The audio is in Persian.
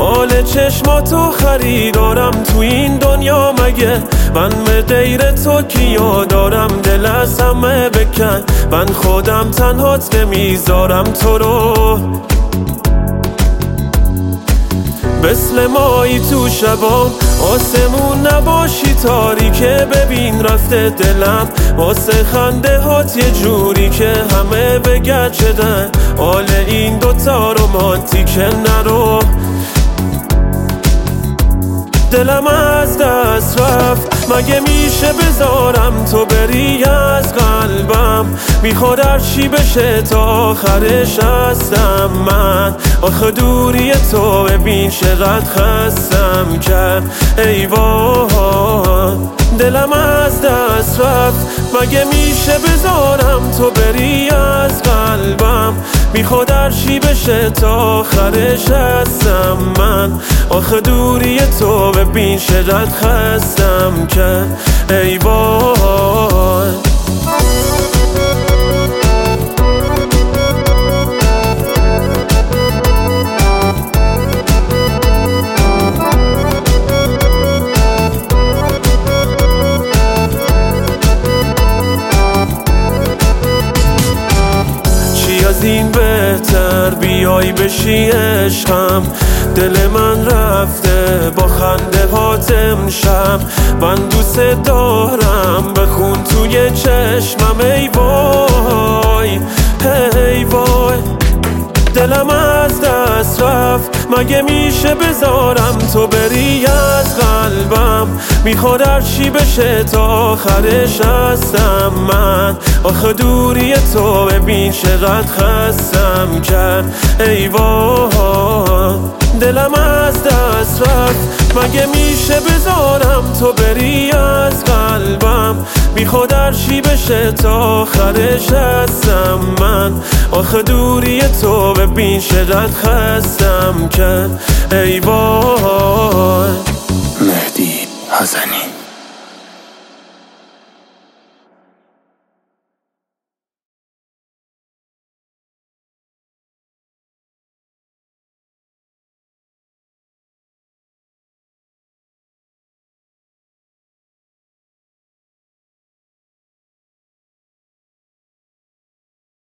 حال چشماتو خریدارم تو این دنیا مگه من به غیر تو کیا دارم دل از همه بکن من خودم تنهات نمیذارم تو رو مثل مایی تو شبان آسمون نباشی تاریکه ببین رفته دلم واسه خنده هات یه جوری که همه بگجدن حال این دوتا رومانتیکه نرو دلم از دست رفت مگه میشه بذارم تو بری از قلبم میخواد هرچی بشه تا آخرش هستم من آخه دوری تو ببین چقدر خستم کرد ای وای دلم از دست رفت مگه میشه بذارم تو بری از قلبم میخواد هرچی بشه تا آخرش هستم من آخه دوری تو ببین چقدر خستم کرد ای وای از این بهتر بیای بشی عشقم دل من رفته با خنده هات امشب من دوست دارم بخون توی چشمم ای وای ای وای دلم از دست رفت مگه میشه بذارم تو بری از قلبم میخواد هرچی بشه تا آخرش هستم من آخه دوری تو ببین چقدر خستم کرد ای وای دلم از دست رفت مگه میشه بذارم تو بری از قلبم میخواد هرچی بشه تا آخرش هستم من آخه دوری تو ببین چقدر خستم کرد ای وای مهدی حسنی